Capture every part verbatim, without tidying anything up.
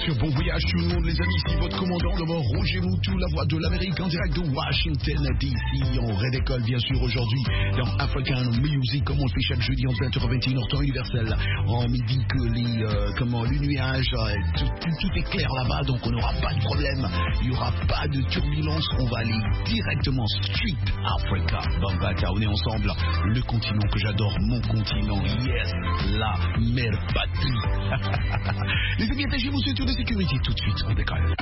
l'Afrique. Bon voyage tout le monde les amis, ici votre commandant de bord Roger Moutou, la voix de l'Amérique en direct de Washington D C. On rédécolle bien sûr aujourd'hui dans African Music, comme on le fait chaque jeudi en vingt heures vingt et une heures temps universel. En midi que les, euh, comment, le nuage, euh, tout, tout, tout est clair là-bas, donc on n'aura pas de problème, il n'y aura pas de turbulence, on va aller directement Street Africa. Bambata, on est ensemble, le continent que j'adore, mon continent, yes, la mère patrie. Les amis, attachez vos ceintures de sécurité, tout de suite, on décolle.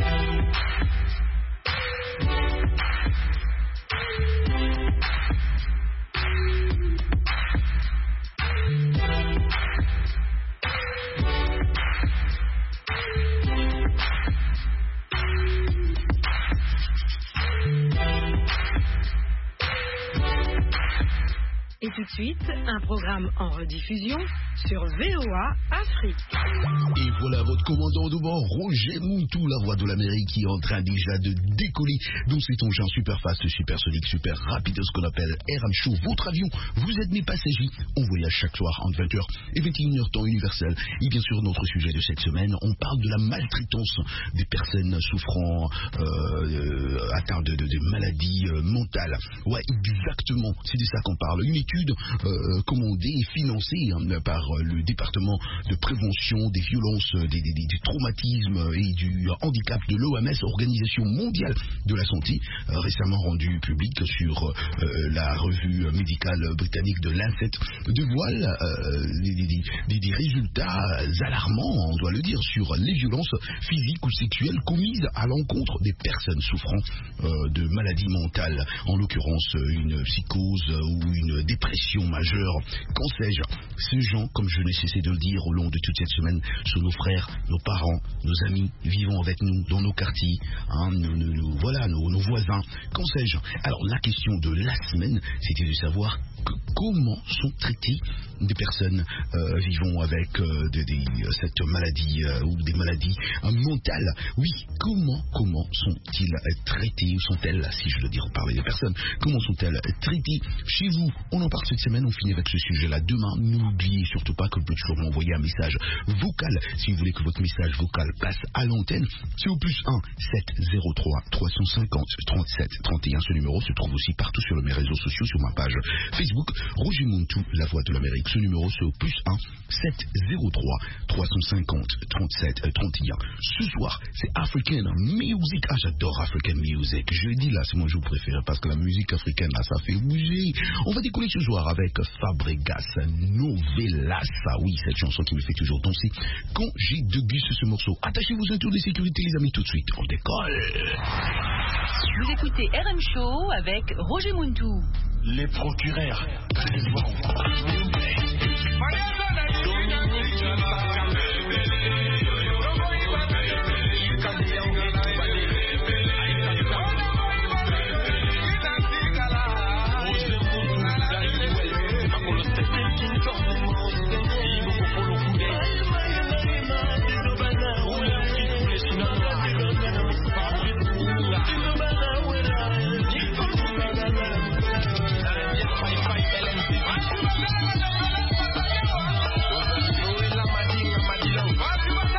Et tout de suite, un programme en rediffusion sur V O A Afrique. Et voilà votre commandant de bord, Roger Moutou, la voix de l'Amérique, qui est en train déjà de décoller dans cet engin super fast, super sonique, super rapide, ce qu'on appelle R M Show. Votre avion, vous êtes mes passagers. On voyage chaque soir entre vingt heures et vingt et une heures temps universel. Et bien sûr, notre sujet de cette semaine, on parle de la maltraitance des personnes souffrant, euh, euh, atteintes de, de, de maladies euh, mentales. Ouais, exactement, c'est de ça qu'on parle. Une étude euh, commandée et financée hein, par euh, le département de prévention des violences, des, des, des, des traumatismes et du handicap de l'O M S, Organisation mondiale de la santé, euh, récemment rendue publique sur euh, la revue médicale britannique de Lancet, dévoile euh, des, des, des, des résultats alarmants, on doit le dire, sur les violences physiques ou sexuelles commises à l'encontre des personnes souffrant euh, de maladies mentales, en l'occurrence une psychose ou une dépression majeure. Qu'en sais-je? Ces gens, comme je n'ai cessé de le dire au long de toute cette semaine, sont nos frères, nos parents, nos amis, vivant avec nous dans nos quartiers, hein, nos, nos, nos, voilà, nos, nos voisins. Qu'en sais-je? Alors la question de la semaine, c'était de savoir que, comment sont traitées des personnes euh, vivant avec euh, des, des, cette maladie euh, ou des maladies euh, mentales. Oui, comment, comment sont-ils euh, traités, ou sont-elles, si je veux dire, parler des personnes, comment sont-elles traitées chez vous? On en parle cette semaine, on finit avec ce sujet-là demain. N'oubliez surtout pas que vous pouvez toujours m'envoyer un message vocal si vous voulez que votre message vocal passe à l'antenne. C'est au plus un sept zéro trois trois cent cinquante trente-sept trente et un. Ce numéro se trouve aussi partout sur mes réseaux sociaux, sur ma page Facebook, Roger Moutou, la voix de l'Amérique. Ce numéro, c'est au plus un sept zéro trois trois cent cinquante trente-sept trente et un. Ce soir, c'est African Music. Ah, j'adore African Music. Je dis là, c'est mon jeu préféré parce que la musique africaine, là, ça fait bouger. On va décoller ce soir avec Fabregas Novelas. Ah oui, cette chanson qui me fait toujours danser quand j'ai déguste ce morceau. Attachez vos ceintures de sécurité, les amis, tout de suite. On décolle. Vous écoutez R M Show avec Roger Moutou. Les procureurs. Fatima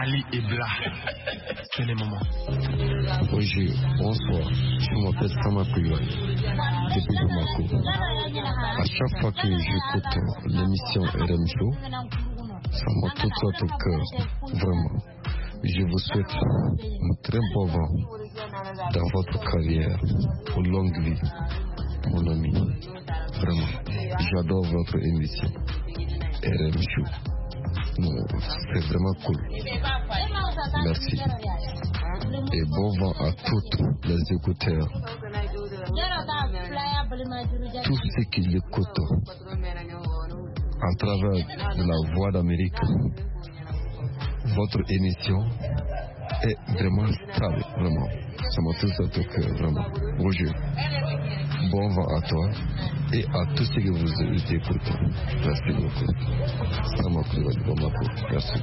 Ali et Bla. Quel est le moment? Bonjour, bonsoir. Je m'appelle Sama Koulibaly, depuis Bamako. À chaque fois que j'écoute l'émission R M Show, ça m'a tout de suite au cœur, vraiment. Je vous souhaite un très bon vent dans votre carrière, une longue vie, mon ami. Vraiment, j'adore votre émission R M Show. C'est vraiment cool. Merci. Et bon vent à tous les écouteurs. Tous ceux qui l'écoutent à travers la Voix d'Amérique. Votre émission est vraiment stable, vraiment. Ça m'a tout ça au cœur, vraiment. Bonjour. Bon vent à toi et à tous ceux que vous écoutez. Merci beaucoup. Ça m'a plu, merci.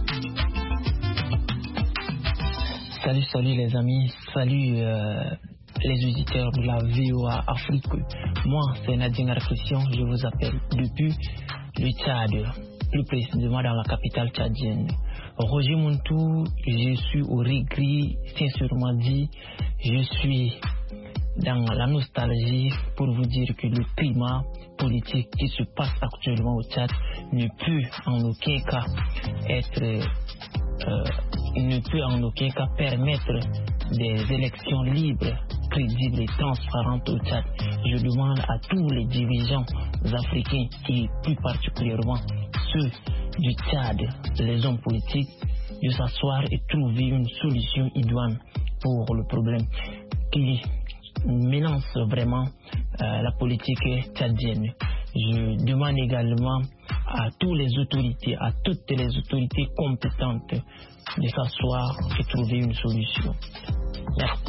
Salut, salut les amis, salut euh, les auditeurs de la V O A Afrique. Moi, c'est Nadine Christian, je vous appelle depuis le Tchad, plus précisément dans la capitale tchadienne. Roger Montou, je suis au regret, sincèrement dit, je suis dans la nostalgie pour vous dire que le climat politique qui se passe actuellement au Tchad ne peut en aucun cas être, euh, ne peut en aucun cas permettre des élections libres, crédibles et transparentes au Tchad. Je demande à tous les dirigeants africains et plus particulièrement ceux du Tchad, les hommes politiques, de s'asseoir et trouver une solution idoine pour le problème qui menace vraiment euh, la politique tchadienne. Je demande également à toutes les autorités, à toutes les autorités compétentes de s'asseoir et trouver une solution. Merci.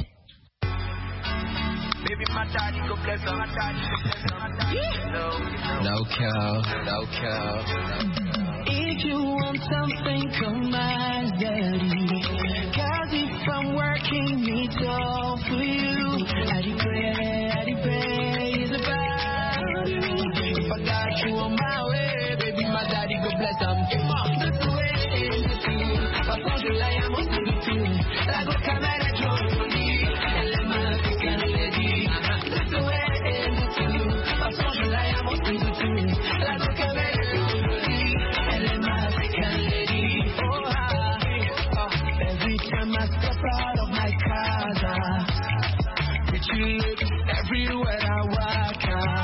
No cow, no cow. If you want something, come on, daddy. Cause if I'm working, it's all for you. I pray, I pray, it's about you. If I got you on my way, baby, my daddy go bless them. That's the way it's you. I told you like I'm on the tune. I go come at a Jolie. And let my African lady. That's the way it's you. I told you like I'm on the tune. I go come at a Jolie. And let my African lady. Oh, ah, every time I step out of my casa, with you lips everywhere I walk.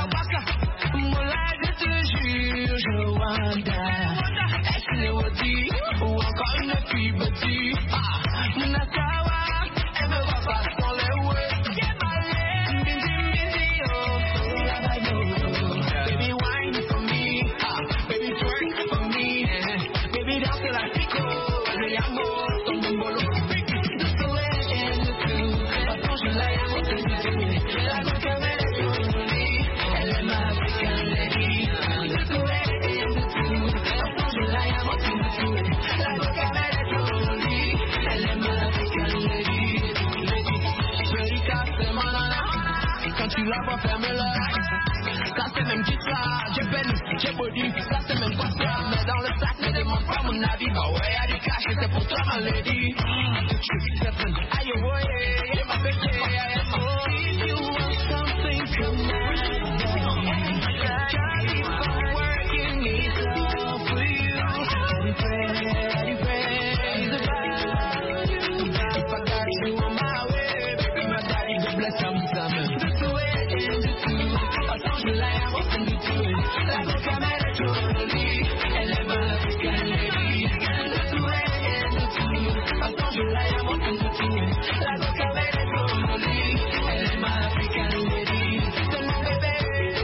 Moulin de te jure, je wanda. Est-ce le wadi ou encore une fille bâtie? Muna sawa, elle me voit pas sans les words. Yeah, my leg, busy, busy, oh, so la yo. Baby, wine for me, ah, baby, twerk for me, eh. Baby, dance like Pico, le amour, son bombolo. Just the way it's you. Attends, je la amo, c'est du la boca me la jolie. Elle est ma African lady. Just the way it's you. Attends, je la amo, c'est du la boca me la jolie. Elle est ma African lady. Petit casse mon nana. Quand tu la vois fermer l'œil. Ça c'est même qui ça. J'ai belle, j'ai body. Ça c'est même pas ça. Mais dans le sac, ne demande pas mon avis. Bah ouais, y'a du cash et c'est pour toi ma lady. Aïe ouais, y'a ma pété. If you want something, come on. Cause if I'm working, it's all for you. I pray, I pray, it's about you. If I got you on my way, baby, my daddy go bless some some. That's the way it's you. Attends, je la amo, c'est du tout. La boca me la jolie. Elle est ma African lady. That's the way it's you. Attends, je la amo, c'est du tout. La boca me la jolie. Elle est ma African lady. C'est mon bébé.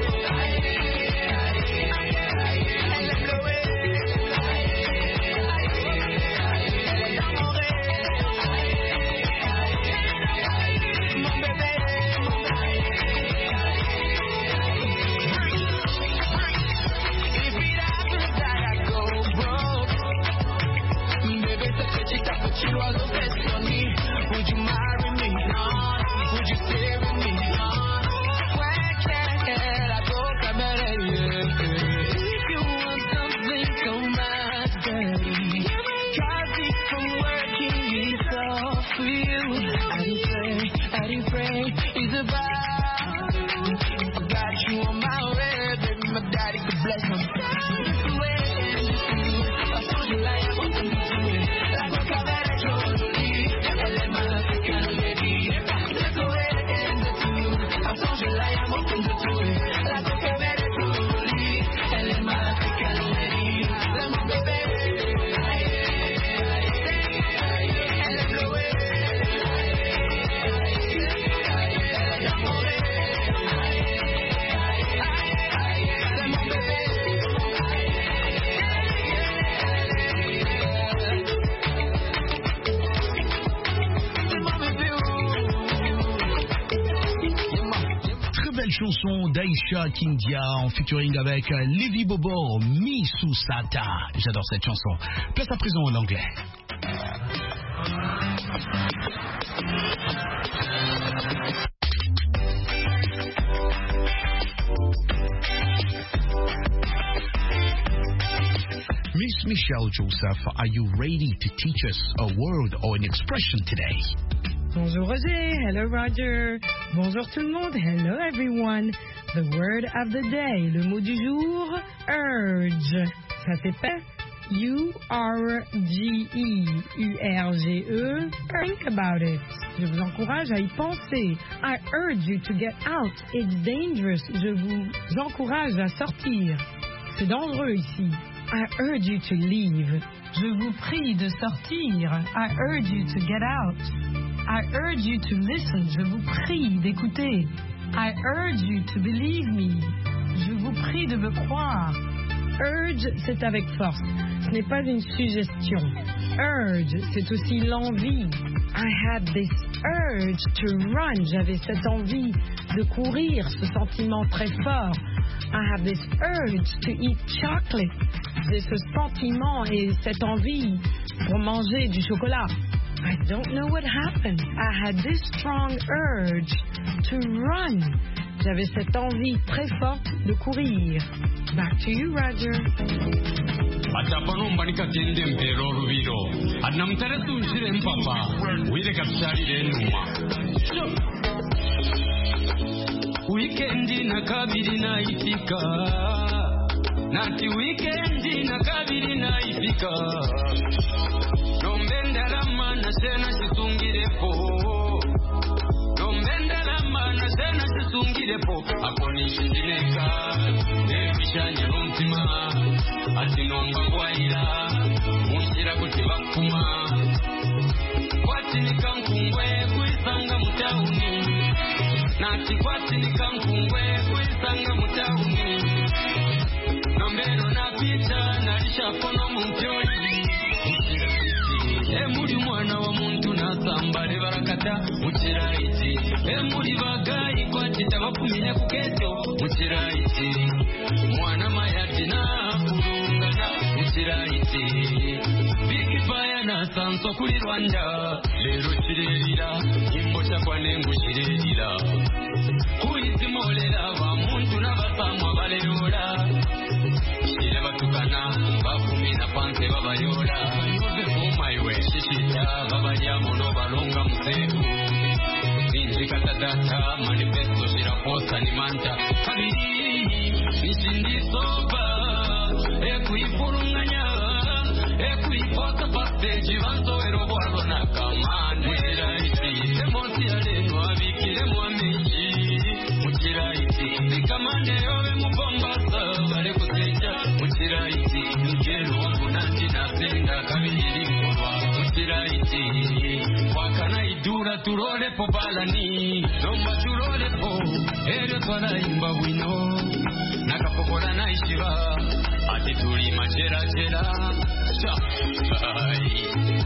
Elle aime le way. Elle est dans mon rêve. Mon bébé. If it happens that I go broke, baby, ce petit à petit oiseau fait sur me. Would you marry me? Would you stay with me? Where can I go? Come if you want something, come back, daddy. Cause if I'm working, it's all for you. I do pray, I do pray, it's about you. I got you on my way, baby, my daddy could bless him. That's the way it's you. I told you like I want to do it. La boca me la jolie. Elle est ma African lady. That's the way it's you. I told you like I want to do it. La boca me la jolie. Elle est ma African lady. C'est mon bébé. Elle aime le way. Elle est dans mon rêve. C'est mon bébé. C'est mon bébé. Très belle chanson d'Aïcha Kindia en featuring avec Levi Bobo, Misusata. J'adore cette chanson. Place à présent en anglais. Miss Michelle Joseph, are you ready to teach us a word or an expression today? Bonjour Roger, hello Roger. Bonjour tout le monde, hello everyone. The word of the day, le mot du jour, urge. Ça s'appelle U R G E, U R G E. Think about it. Je vous encourage à y penser. I urge you to get out. It's dangerous. Je vous encourage à sortir. C'est dangereux ici. I urge you to leave. Je vous prie de sortir. I urge you to get out. I urge you to listen. Je vous prie d'écouter. I urge you to believe me. Je vous prie de me croire. Urge, c'est avec force. Ce n'est pas une suggestion. Urge, c'est aussi l'envie. I had this urge to run. J'avais cette envie de courir, ce sentiment très fort. I have this urge to eat chocolate. J'ai ce sentiment et cette envie pour manger du chocolat. I don't know what happened. I had this strong urge to run. J'avais cette envie très forte de courir. Back to you, Roger. Atapanomba nikatende mpero olubiro anamteretu nshire mpapa wile kapisalire enuma wikendi na kabiri na ifika nati wikendi na kabiri na ifika nombenda lama na sena chitungirepo nombenda lama na sena chitungirepo akonishindileka nebishanye n'umutima ati nomba kwaira mushira kuti bakuma kwati nikankungwe kuisanga mutauni nati kwati nikankungwe kuisanga mutauni nombero napita nalishakono mumpyoli emuli mwana wa muntu nasambale barakata mukiraiti emuli bagayi kwati tabapumire kuketo mukiraiti mwana mayati na kulungana mukiraiti bigifaya na sanso kuli Rwanda lero kirerira imbo kyakwanengu kirerira kuyizimolera ba muntu n'abasamwa balerola kire batukana bafumina panse babayola yoze maiwe shishita babaryamo no balonga museru Katadata, manifesto, shiraposa, ni manta kabiri, nishindisoba ekuifurunganya, ekuifota pasteji vanzo eroboado na kamane mutiraiti, emosi aleno abikire muameji mutiraiti, nikamane yowe mubombasa vale kuseja mutiraiti, mkero wangu nanji nasenda kabiri kwa mutiraiti, wakana idura turole po balani nomba turole po ere twala imba wino nakapokola naishiva ati tuli machera chera ai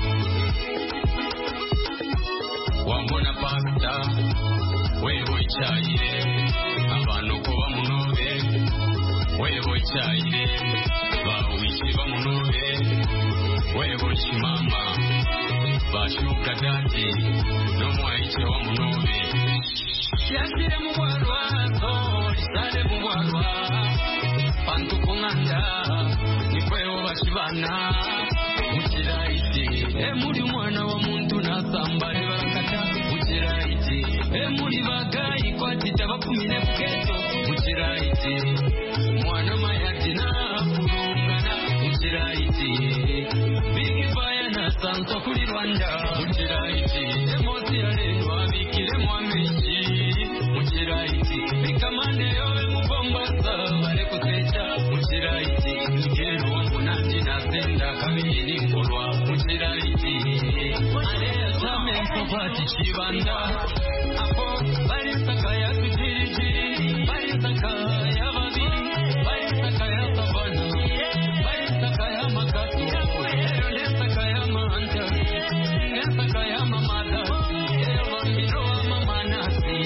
wambona pasta wewe ichaire abantu ko bamunobe wewe ichaire bawishi bamunobe wewe chimama bashuka dati no mwaiche wa munobe yasire mubwarwa to isale mubwarwa pantu kunganda nikweo bashibana mukiraiti emuli mwana wa muntu nasambale barakata mukiraiti emuli bagayi kwati tabapumire kuketo mukiraiti mwana mayati na kulungana mukiraiti bigifaya na sanso kuli Rwanda mukiraiti emosi aleno abikire muameji mukiraiti bikamane yowe mubombasa bale kusecha mukiraiti ngero wangu nanji nasenda kabiri nkolwa mukiraiti ale same sopati chibanda apo bali sakaya kujiri bali sakaya babiri bali sakaya sabana bali sakaya makato ele sakaya manta sakaya mamada ele mama nasi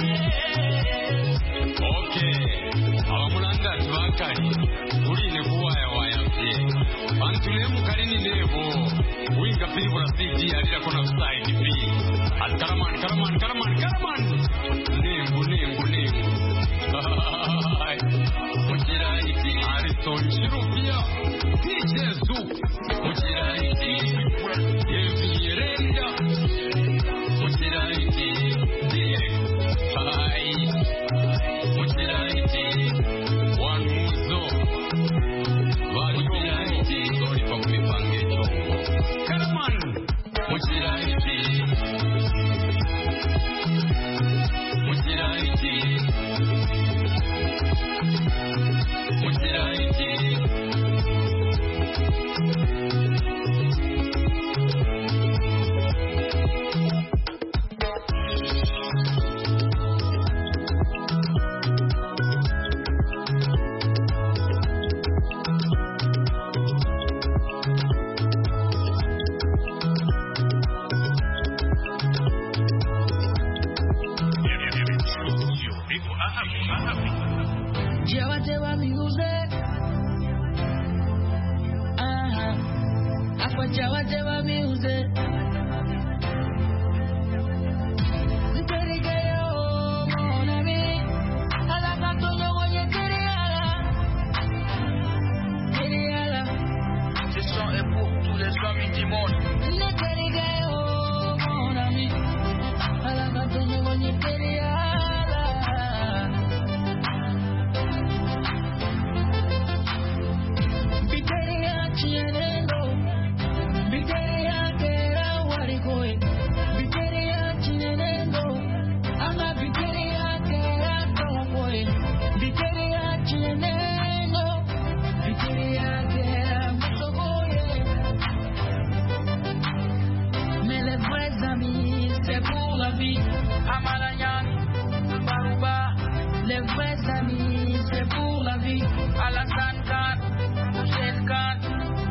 okay abamulanga tibakali uline kuwaya wayavye bantule mukalini nebo winga people C D alira kona side B karaman karaman karaman karaman nembu nembu nembu mujira iti Harrison Chirupia D J Zouk Llévate va mi music. Ajá. Afro llévate va mi music. Les vrais amis, c'est pour la vie. Alassane Khan, Hussein Khan.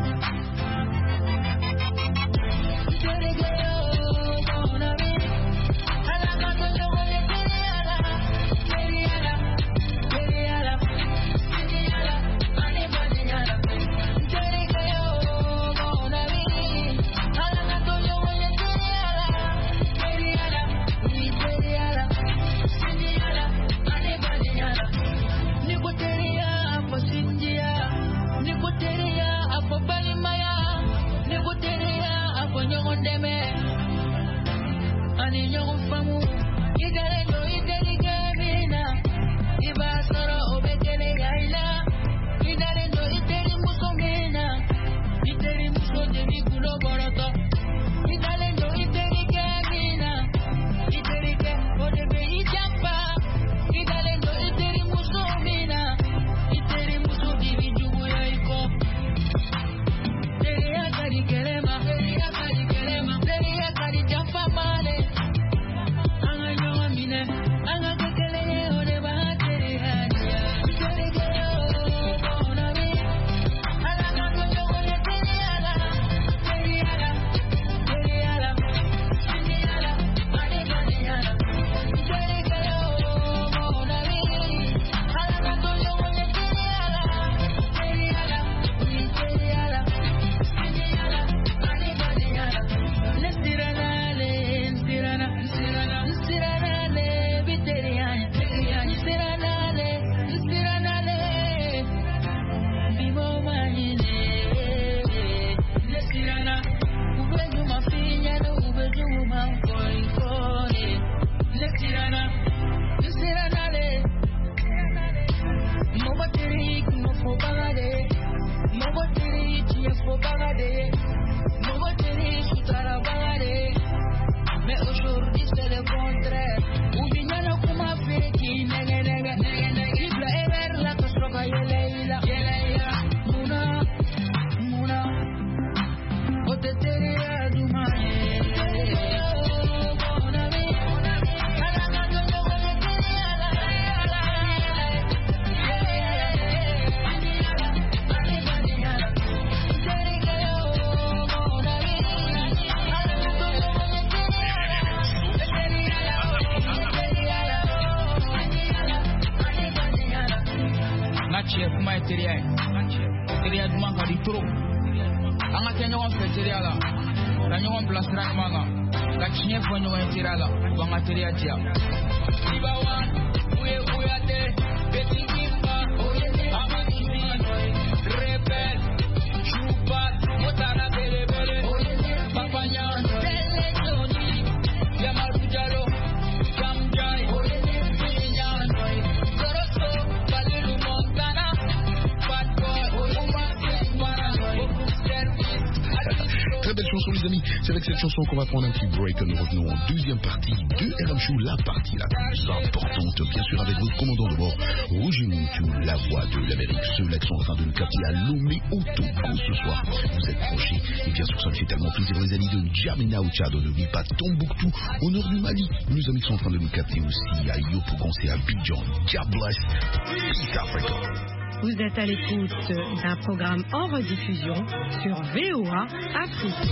C'est avec cette chanson qu'on va prendre un petit break. Nous revenons en deuxième partie de R M Show, la partie la plus importante, bien sûr, avec votre commandant de bord, Roger Moutou, la voix de l'Amérique. Ceux là qui sont en train de nous capter à Lomé au Togo ce soir. Vous êtes branchés. Et bien sûr, ça me fait tellement plaisir, les amis de N'Djamena au Tchad. N'oubliez pas Tombouctou au nord du Mali. Nos amis qui sont en train de nous capter aussi à Yopougon, c'est à Abidjan. God bless. Peace Africa. Vous êtes à l'écoute d'un programme en rediffusion sur V O A Afrique.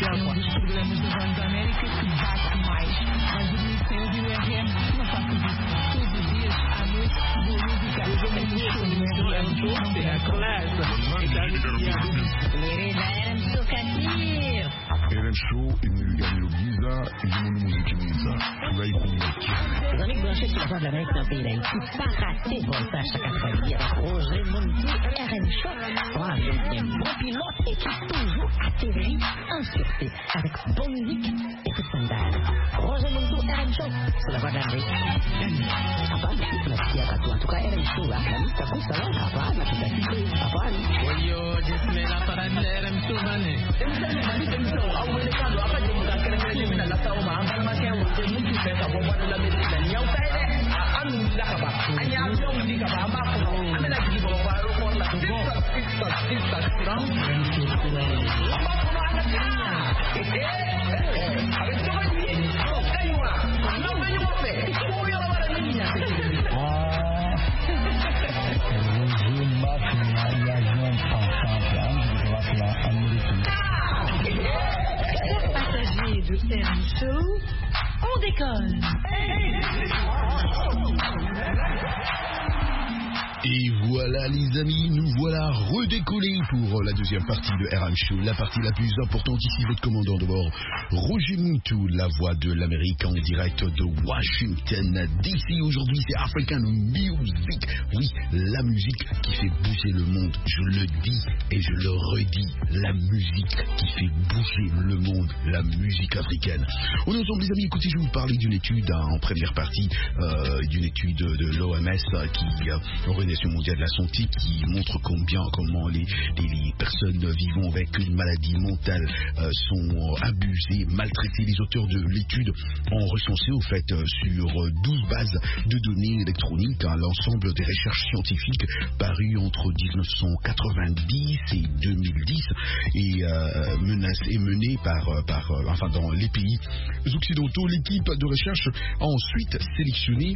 É um dos programas da Voz da América que bate mais. Mas o Mix é ouvir o R M, não faço isso. Todos os dias, à noite, boa música. Eu sou muito show do R M Show, tem a classe. Querida, era um socativo. R M Show, Emiliano Giza, e o mundo música Giza. Por aí com o Os amigos achei que a Voz da América não tem daí. Que parraté voltar esta categoria. Hoje, muito R M Show. Voilà, un bon pilote et qui toujours atterrit en sûreté avec bonne musique et tout standard. Roger Mundo, R M Show, c'est la Voix de l'Amérique. Apaan, nasikia katu atuka R M Show lah. Kami takut salah, apaan, kita kita, apaan. Oyo, Bismillah, para R M Show mana? R M Show, awak boleh tahu apa je bukan kerana dia nak tahu mah. Kalau macam dia mungkin saya tak buat dalam Amerika. Yang saya anu dah apa? Hanya aku di kapal apa? Anda lagi bawa baru pun lah. TikTok, TikTok, TikTok. Apa pun ada dia. Eh, eh, habis tu kan ini. Oh, kayu ah. Nak main apa? Oh, yang apa ni? Ah. Vous m'appelez la jeune ensemble, hein, la américaine. Passagers de R M Show, on décolle. Et voilà les amis, nous voilà redécollés pour la deuxième partie de R M Show, la partie la plus importante ici, votre commandant de bord, Roger Muntu, la voix de l'Amérique en direct de Washington D C. Aujourd'hui c'est African Music, oui, la musique qui fait bouger le monde, je le dis et je le redis, la musique qui fait bouger le monde, la musique africaine. On est ensemble les amis, écoutez, je vais vous parler d'une étude hein, en première partie, euh, d'une étude de l'O M S euh, qui euh, Organisation mondiale de la santé qui montre combien comment les, les, les personnes vivant avec une maladie mentale euh, sont abusées, maltraitées. Les auteurs de l'étude ont recensé au fait euh, sur douze bases de données électroniques hein, l'ensemble des recherches scientifiques parues entre dix-neuf cent quatre-vingt-dix et deux mille dix et, euh, menace, et menées par, par euh, enfin dans les pays occidentaux. L'équipe de recherche a ensuite sélectionné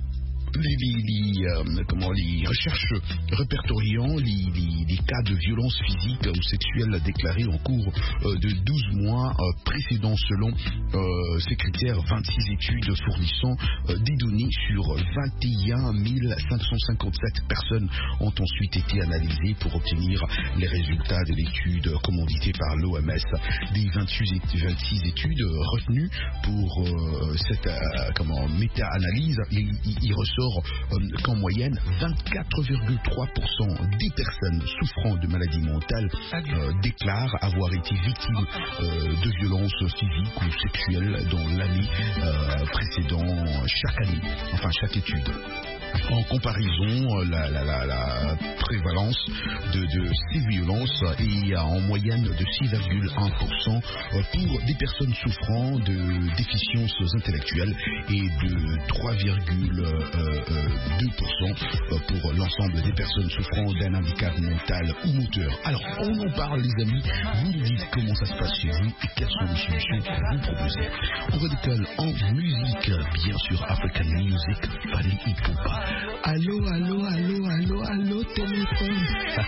Les, les, les, euh, comment, les recherches répertoriant les, les, les cas de violence physique ou sexuelle déclarés en cours euh, de douze mois euh, précédents selon euh, ces critères. vingt-six études fournissant euh, des données sur vingt et un mille cinq cent cinquante-sept personnes ont ensuite été analysées pour obtenir les résultats de l'étude commanditée par l'O M S. Des vingt-six études retenues pour euh, cette euh, comment, méta-analyse, il, il, il ressort Euh, qu'en moyenne vingt-quatre virgule trois pour cent des personnes souffrant de maladies mentales euh, déclarent avoir été victimes euh, de violences physiques ou sexuelles dans l'année euh, précédant chaque année, enfin chaque étude. En comparaison, la, la, la, la prévalence de, de ces violences est en moyenne de six virgule un pour cent pour des personnes souffrant de déficiences intellectuelles et de trois virgule deux pour cent pour l'ensemble des personnes souffrant d'un handicap mental ou moteur. Alors, on en parle les amis, vous nous dites comment ça se passe chez vous et quelles sont les solutions que vous proposez. On redécolle en musique, bien sûr, African Music, Fally Ipupa. Allô, allô, allô, allô, allô, téléphone.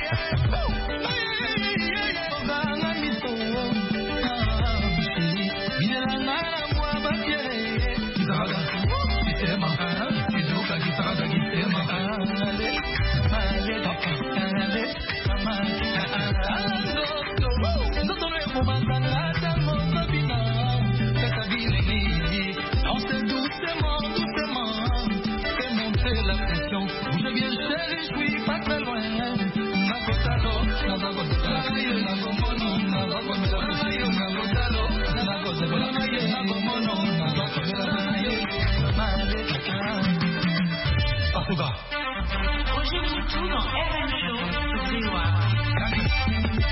Roger Muntu dans R M Show sur V O A.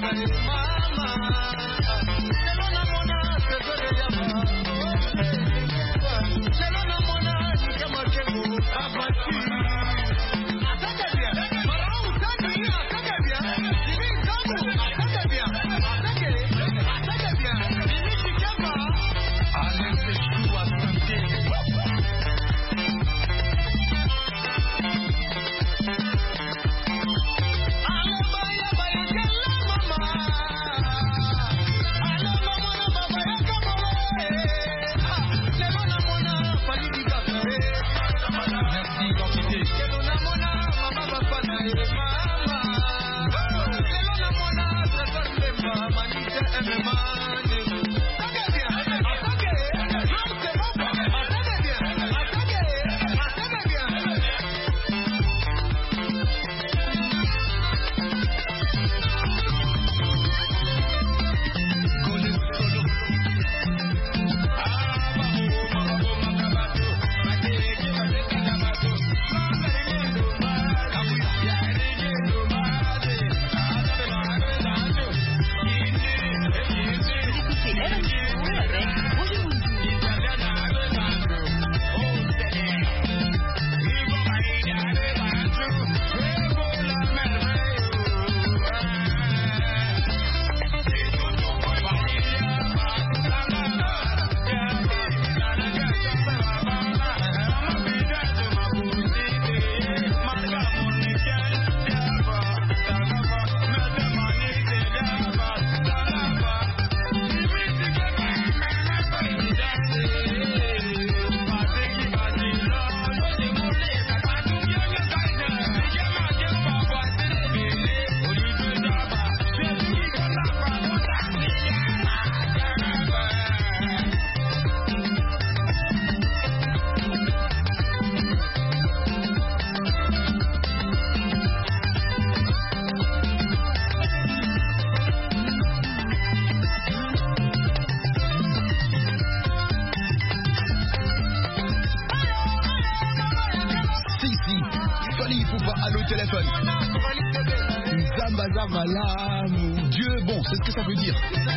Zamba Zamalamu. Dieu est bon, c'est ce que ça veut dire.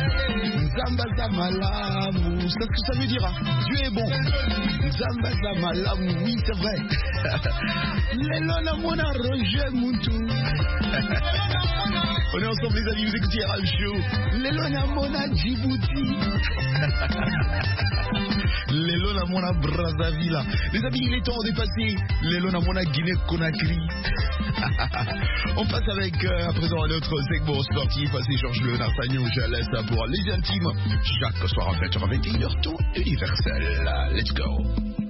Zamba Zamalamu, c'est ce que ça veut dire. Hein. Dieu est bon. Zamba Zamalamu, oui, c'est vrai. Lelona Mona Roger Muntu. On est ensemble, les amis, vous écoutez Ram Show. Lelona Mona Djibouti. Lelona Mona Brazzaville. Les amis, il est temps de passer. Lelona Mona Guinée-Conakry. On passe avec euh, à présent un autre segment sportif. C'est Georges Le Narsagnon. Je laisse pour les intimes. Chaque soir en vingt heures à vingt et une heures, tout universel. Let's go.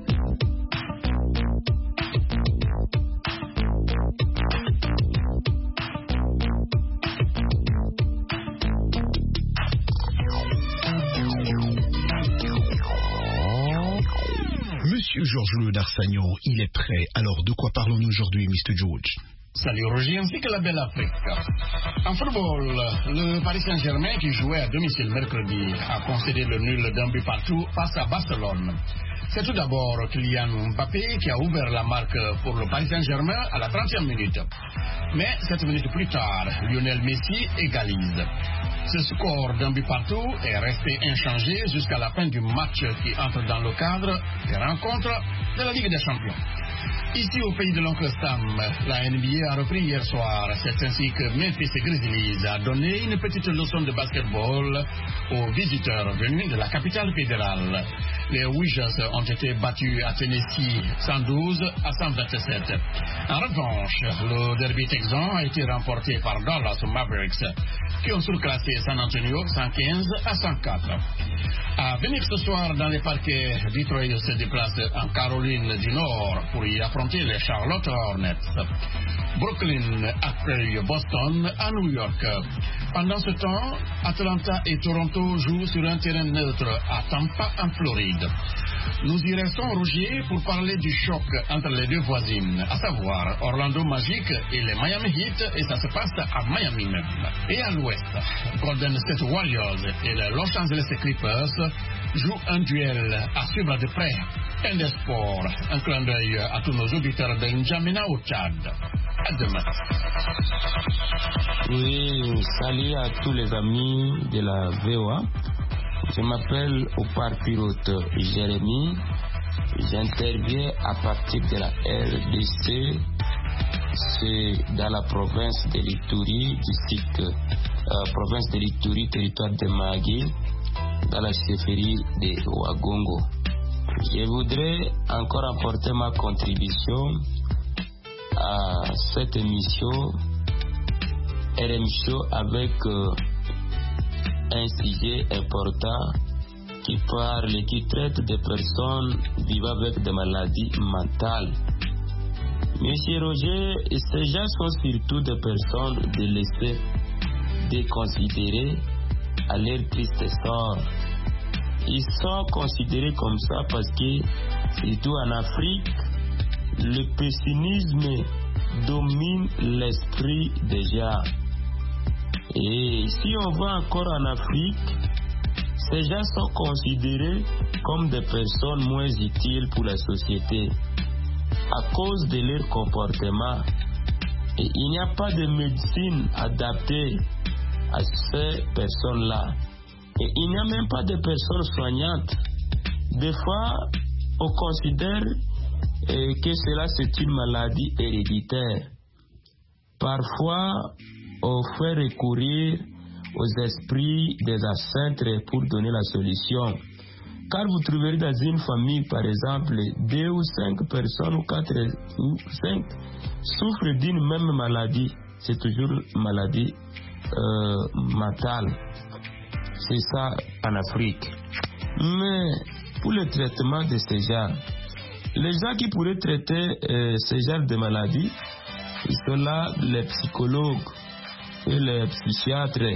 Monsieur Georges Le Narsagnon, il est prêt. Alors, de quoi parlons-nous aujourd'hui, mister George? Salut Roger, ainsi que la belle Afrique. En football, le Paris Saint-Germain qui jouait à domicile mercredi a concédé le nul d'un but partout face à Barcelone. C'est tout d'abord Kylian Mbappé qui a ouvert la marque pour le Paris Saint-Germain à la trentième minute. Mais sept minutes plus tard, Lionel Messi égalise. Ce score d'un but partout est resté inchangé jusqu'à la fin du match qui entre dans le cadre des rencontres de la Ligue des Champions. Ici au pays de l'oncle Sam, la N B A a repris hier soir. C'est ainsi que Memphis Grizzlies a donné une petite leçon de basketball aux visiteurs venus de la capitale fédérale. Les Wizards ont été battus à Tennessee cent douze à cent vingt-sept. En revanche, le derby texan a été remporté par Dallas Mavericks, qui ont surclassé San Antonio cent quinze à cent quatre. À venir ce soir dans les parquets, Detroit se déplace en Caroline du Nord pour y affronter les Charlotte Hornets. Brooklyn accueille Boston à New York. Pendant ce temps, Atlanta et Toronto jouent sur un terrain neutre à Tampa en Floride. Nous y restons, Roger, pour parler du choc entre les deux voisines, à savoir Orlando Magic et les Miami Heat, et ça se passe à Miami même. Et à l'ouest, Golden State Warriors et les Los Angeles Clippers jouent un duel à suivre de près. Un des sports, un clin d'œil à tous nos auditeurs de N'Djamena au Tchad. À demain. Oui, salut à tous les amis de la V O A. Je m'appelle Opar Pilote Jérémy. J'interviens à partir de la R D C. C'est dans la province de l'Ituri, district, euh, province de l'Ituri, territoire de Magui, dans la chefferie de Ouagongo. Je voudrais encore apporter ma contribution à cette émission R M Show avec euh, un sujet important qui parle et qui traite des personnes vivant avec des maladies mentales. Monsieur Roger, ces gens sont surtout des personnes délaissées, déconsidérées à leur triste sort. Ils sont considérés comme ça parce que, surtout en Afrique, le pessimisme domine l'esprit des gens. Et si on va encore en Afrique, ces gens sont considérés comme des personnes moins utiles pour la société à cause de leur comportement. Et il n'y a pas de médecine adaptée à ces personnes-là. Et il n'y a même pas de personnes soignantes. Des fois, on considère euh, que cela c'est une maladie héréditaire. Parfois, on fait recourir aux esprits des ancêtres pour donner la solution. Car vous trouverez dans une famille, par exemple, deux ou cinq personnes ou quatre ou cinq souffrent d'une même maladie. C'est toujours une maladie euh, mentale. C'est ça en Afrique. Mais pour le traitement de ces gens, les gens qui pourraient traiter euh, ces genres de maladies, ils sont là les psychologues et les psychiatres.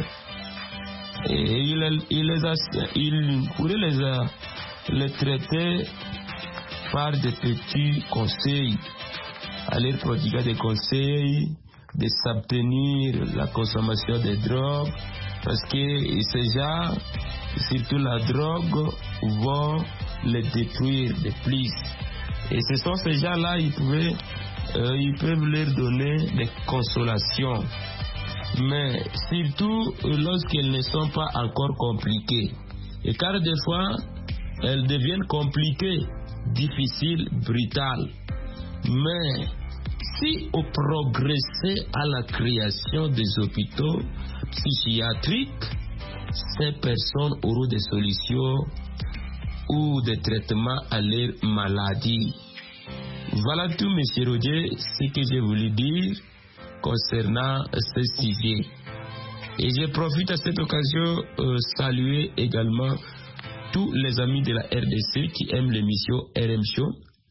Et ils, ils, les, ils pourraient les, les traiter par des petits conseils, à leur prodiguer des conseils, de s'abstenir de la consommation de drogue, parce que ces gens, surtout la drogue, vont les détruire de plus. Et ce sont ces gens-là, ils, pouvaient, euh, ils peuvent leur donner des consolations. Mais surtout lorsqu'elles ne sont pas encore compliquées. Et car des fois, elles deviennent compliquées, difficiles, brutales. Mais si on progressait à la création des hôpitaux psychiatriques, ces personnes auront des solutions ou des traitements à leur maladie. Voilà tout, monsieur Roger, ce que j'ai voulu dire concernant ce sujet. Et je profite à cette occasion euh, saluer également tous les amis de la R D C qui aiment l'émission R M Show,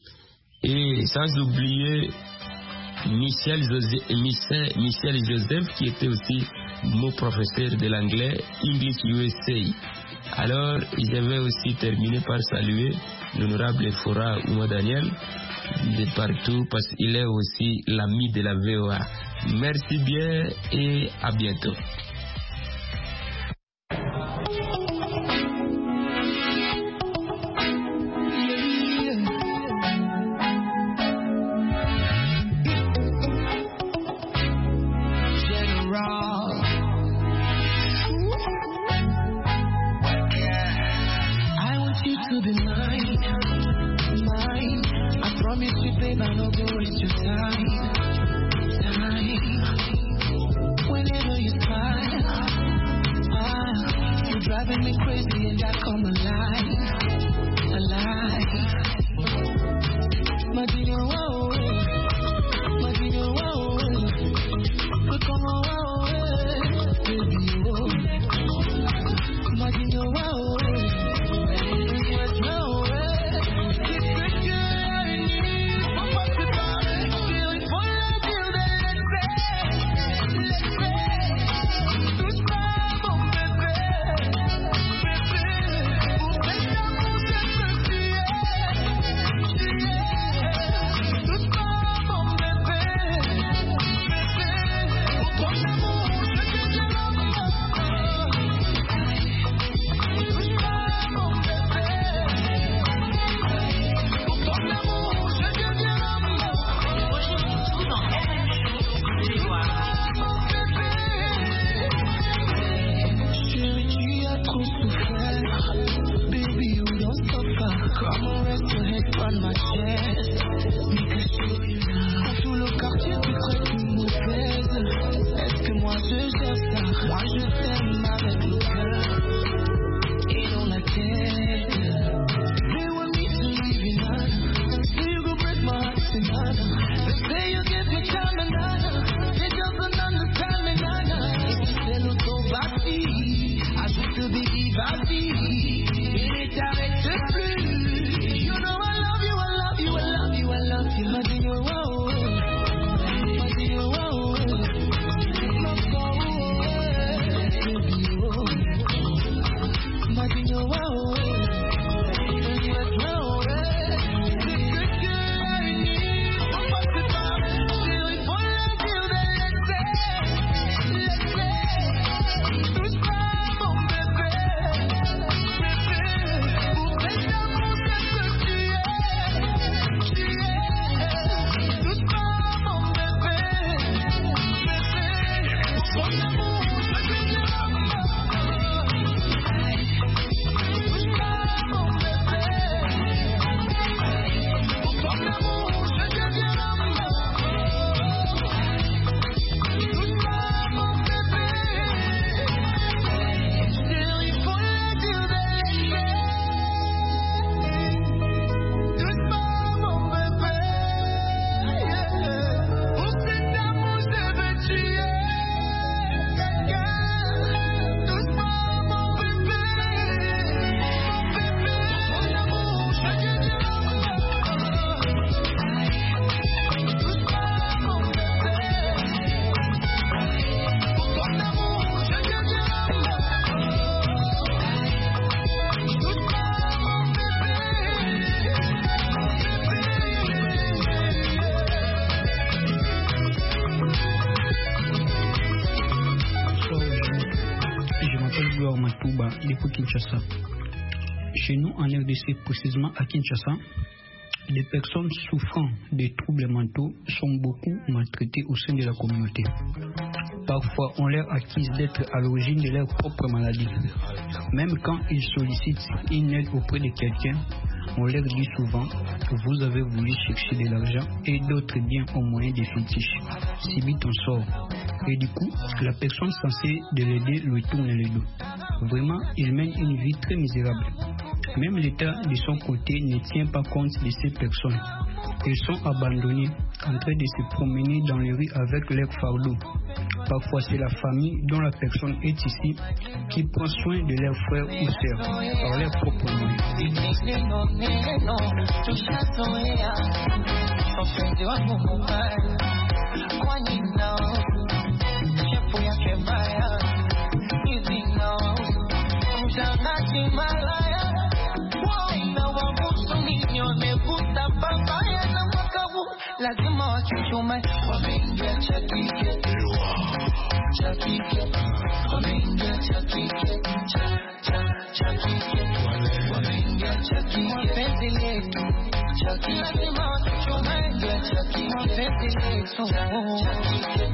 et sans oublier Michel Joseph, Michel, Michel Joseph qui était aussi mon professeur de l'anglais English U S A. Alors je vais aussi terminer par saluer l'honorable Fora Ouma Daniel de partout, parce qu'il est aussi l'ami de la V O A. Merci bien et à bientôt. Matouba depuis Kinshasa. Chez nous, en R D C, précisément à Kinshasa, les personnes souffrant des troubles mentaux sont beaucoup maltraitées au sein de la communauté. Parfois, on leur accuse d'être à l'origine de leur propre maladie. Même quand ils sollicitent une aide auprès de quelqu'un, on leur dit souvent que vous avez voulu chercher de l'argent et d'autres biens au moyen des fétiches. Si vite on sort. Et du coup, la personne censée de l'aider lui tourne le dos. Vraiment, il mène une vie très misérable. Même l'État de son côté ne tient pas compte de ces personnes. Ils sont abandonnés, en train de se promener dans les rues avec leurs fardeaux. Parfois, c'est la famille dont la personne est ici qui prend soin de leurs frères ou sœurs par leurs propres moyens. Lazima wachuchume wameingia cha kike cha kike wameingia cha kike cha cha cha kike wameingia cha kike penzi letu cha kike lazima wachuchume cha kike penzi letu cha kike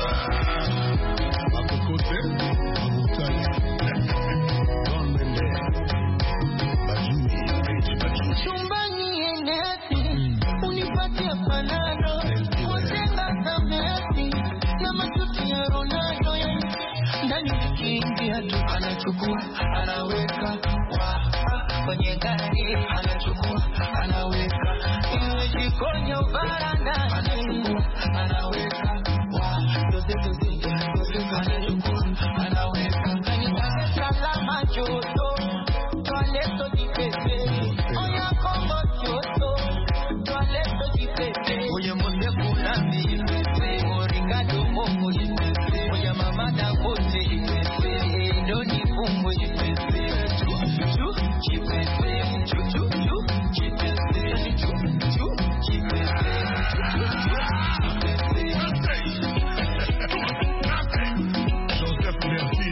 Apokote Abutani Don Bende Bajumi Bajumi chumbani eneti unipatia panado kutenga samesi na matuti ya Ronaldo ndani nikiingia tu anachukua anaweka wa kwenye gari anachukua anaweka iwe jikoni au barandani anachukua anaweka wa doze doze doze anachukua anaweka kanitaka salama joto toaleto dipete oya kombo joto toaleto dipete oya mose kulandi oringado momo oya mama na kote ndoni fungo jipete chu chu jipete chu chu chu jipete chu chu jipete chu chu Joseph Merci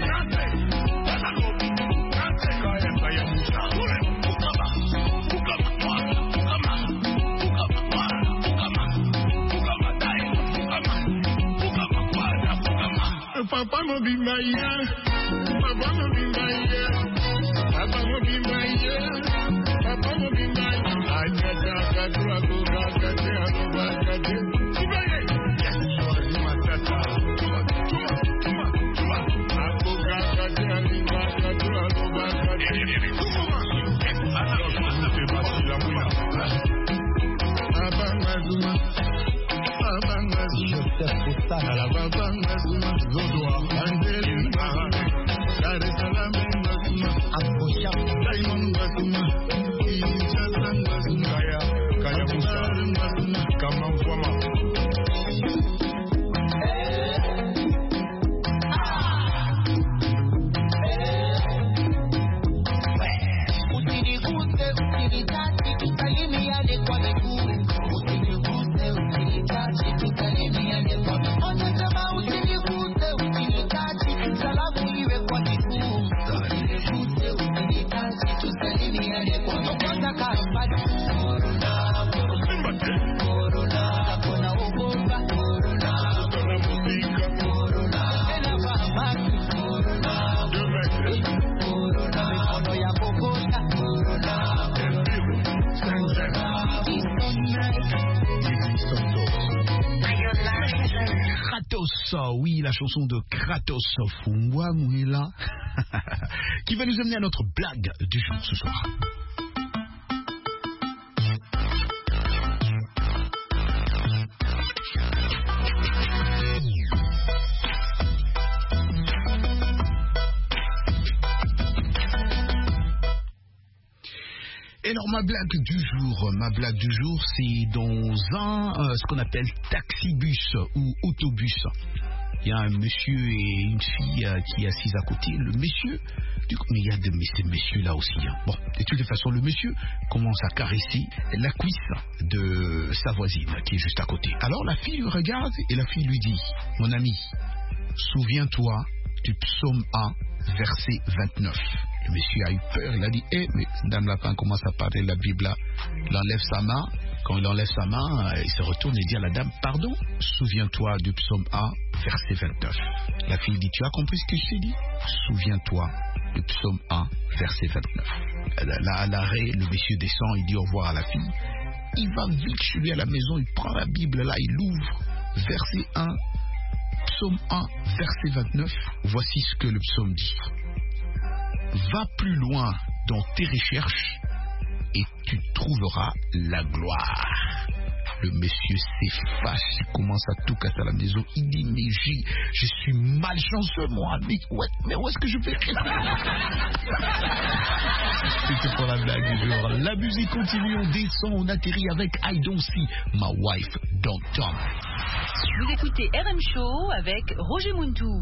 Kaya Kaya Musa Ukama Ukama Ukama Ukama Ukama Ukama Dai Ukama Ukama Ukama Ukama Papa no be my year Papa no be my year Papa no be my year Papa no be my year Ajaja kadra go gakate alo bakate Sibaye Yes sorry matata Tuma tuma tuma tuma Ako gakate ali bakate alo bakate Tuma Alors je vous fais battre la mouina Abanga Zuma Abanga Zuma Joseph Bostana la Abanga Zuma Zodoa Angelina Dar es Salaam Zuma Akosha Diamond Zuma Kinshasa Zuma Kaya Kaya Musa Kama Mfwama usiniguse usinitaki tusalimiane kwa miguu usiniguse usinitaki tusalimiane kwa miguu ona kama usiniguse usinitaki salamu iwe kwa miguu usiniguse usinitaki tusalimiane kwa miguu kwanza karambani corona corona kuna ugonjwa corona Kuna muzika corona tena fahamaki corona corona mikono ya kokota corona Kratos, oui, la chanson de Kratos, Fungwa Mouela, qui va nous amener à notre blague du jour ce soir. Et alors ma blague du jour, ma blague du jour, c'est dans un, euh, ce qu'on appelle taxibus ou autobus. Il y a un monsieur et une fille euh, qui est assise à côté. Le monsieur, du coup, mais il y a de ces messieurs là aussi. Hein. Bon, de toute façon, le monsieur commence à caresser la cuisse de sa voisine qui est juste à côté. Alors la fille lui regarde et la fille lui dit, mon ami, souviens-toi du psaume un, verset vingt-neuf. Le monsieur a eu peur, il a dit, eh, mais Dame Lapin commence à parler de la Bible là. Il enlève sa main. Quand il enlève sa main, il se retourne et dit à la dame, pardon, souviens-toi du psaume un, verset vingt-neuf. La fille dit, tu as compris ce que je t'ai dit? Souviens-toi du psaume un, verset vingt-neuf. Là, à l'arrêt, le monsieur descend, il dit au revoir à la fille. Il va vite chez lui à la maison, il prend la Bible là, il l'ouvre. Verset un, psaume un, verset vingt-neuf. Voici ce que le psaume dit. Va plus loin dans tes recherches et tu trouveras la gloire. Le monsieur s'efface, il commence à tout casser à la maison. Il dit, mais j'ai, je suis malchanceux, moi. Mais, ouais, mais où est-ce que je vais? C'était pour la blague du jour. La musique continue, on descend, on atterrit avec I Don't See My Wife Don't Talk. Vous écoutez R M Show avec Roger Muntu.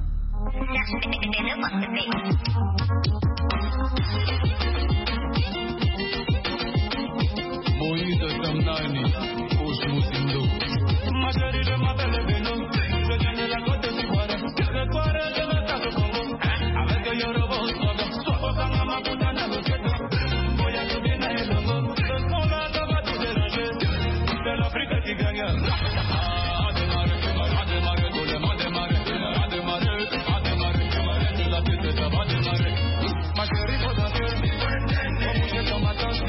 Moïse Samnani, Osmutindo. Majori de ma belle Beno, je gagne la côte d'Ivoire, je crois de la carte Congo, avec le Yoruba, soit pas ma putain à l'occasion, voyage bien à Elongo, on a d'abord tout dérangé, c'est l'Afrique qui gagne. A démarrer, a démarrer, tout le monde démarrer, a démarrer, a démarrer, tout la tête ça va démarrer. Ma chérie, faut danser, comme je tombe à danser.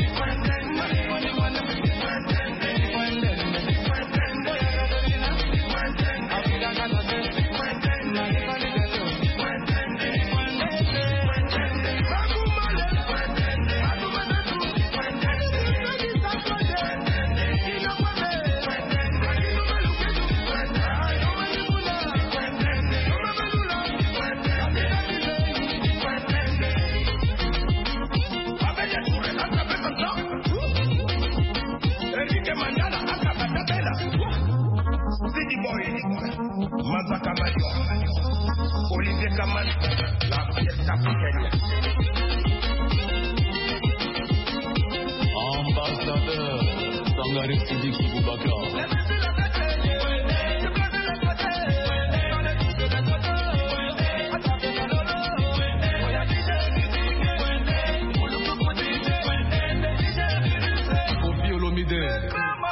Mazaka Mario, Olivier Kaman, la fiesta africaine. Ambassadeur, Sangari Sidiki Boubacar. Kofi Olomide.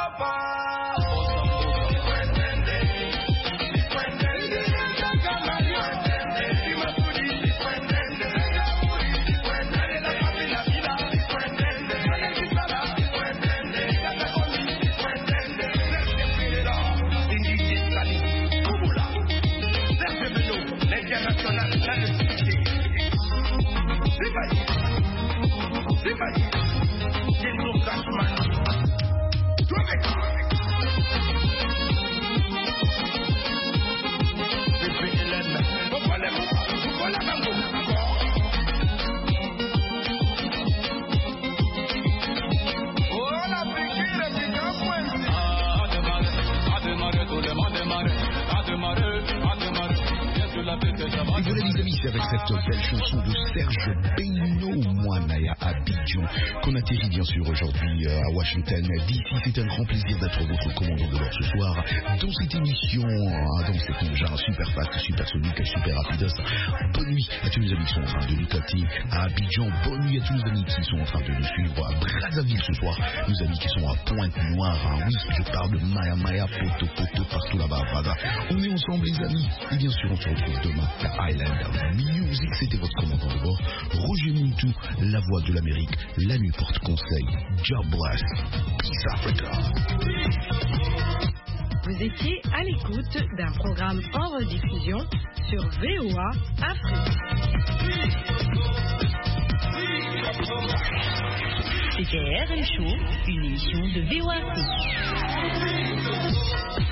Et voilà les amis, c'est avec cette belle chanson de Serge Beino, Moanaya Abidjan, qu'on atterrit bien sûr aujourd'hui à Washington D C. C'est un grand plaisir d'être votre commandant de bord ce soir dans cette émission, dans cet engin super fast, super sonique, super rapidos. Bonne nuit à tous les amis qui sont en train de nous capter à Abidjan. Bonne nuit à tous les amis qui sont en train de nous suivre à Brazzaville ce soir. Nos amis qui sont à Pointe-Noire, hein. Oui, je parle de Maya Maya, Poto Poto, partout là-bas à Brazza. On est ensemble les amis. Et bien sûr, on se retrouve demain à Island Music. C'était votre commandant de bord, Roger Muntu, la voix de l'Amérique. La nuit porte conseil. Job bless. Peace Africa. Vous étiez à l'écoute d'un programme en rediffusion sur V O A Afrique. C'était R M Show, une émission de V O A Afrique.